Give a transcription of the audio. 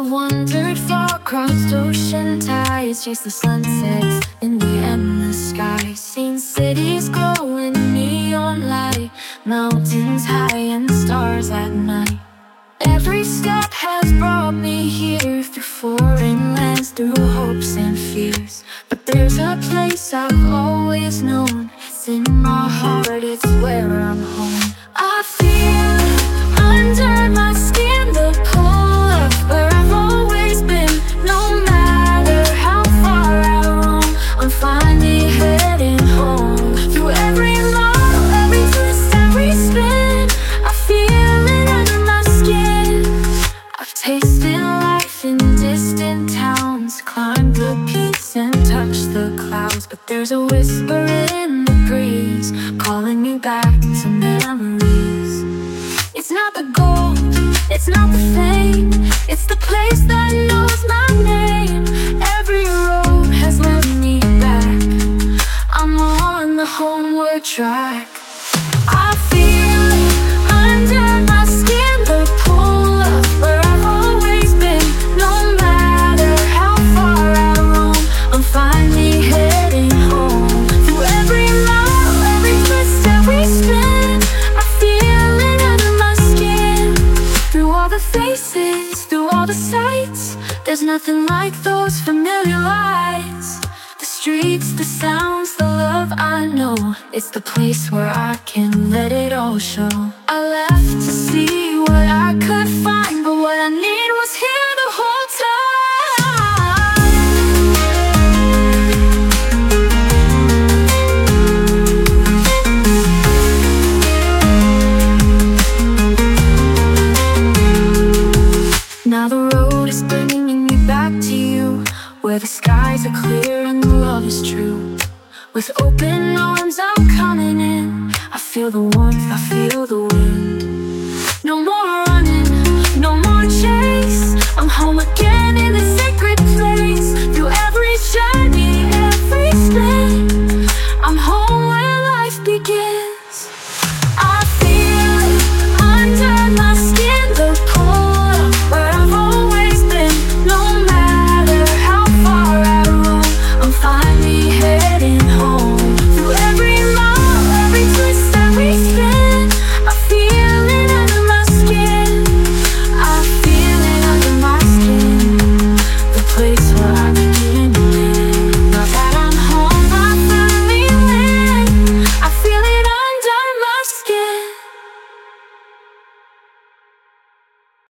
wandered far across ocean tides, chased the sunsets in the endless sky, seen cities glow in neon light, mountains high and stars at night. Every step has brought me here, through foreign lands, through hopes and fears. But there's a place I've always known, it's in my heart, it's where I'm home. I feel under my skin the pull of where I've always been. No matter how far I roam, I'm finally heading home. Through every mile, every twist, every spin, I feel it under my skin. I've tasted life in distant towns, climbed the peaks and touched the clouds. But there's a whisper in the breeze, calling me back to memories. It's not the gold, it's not the fame, it's the place that knows my name. Every road has led me back, I'm on the homeward track. I feel under my skin the pull of where I've always been. No matter how far I roam, I'm finally heading home. Through every mile, every twist, every spin, I feel it under my skin. Through all the faces, through all the sights, there's nothing like those familiar lights. The streets, the sounds, the love I know, it's the place where I can let it all show. I left to see what I could find, but what I need was here the whole time. Now the road is bringing me back to you, where the skies are clear and the love is true. With open arms I'm coming in, I feel the warmth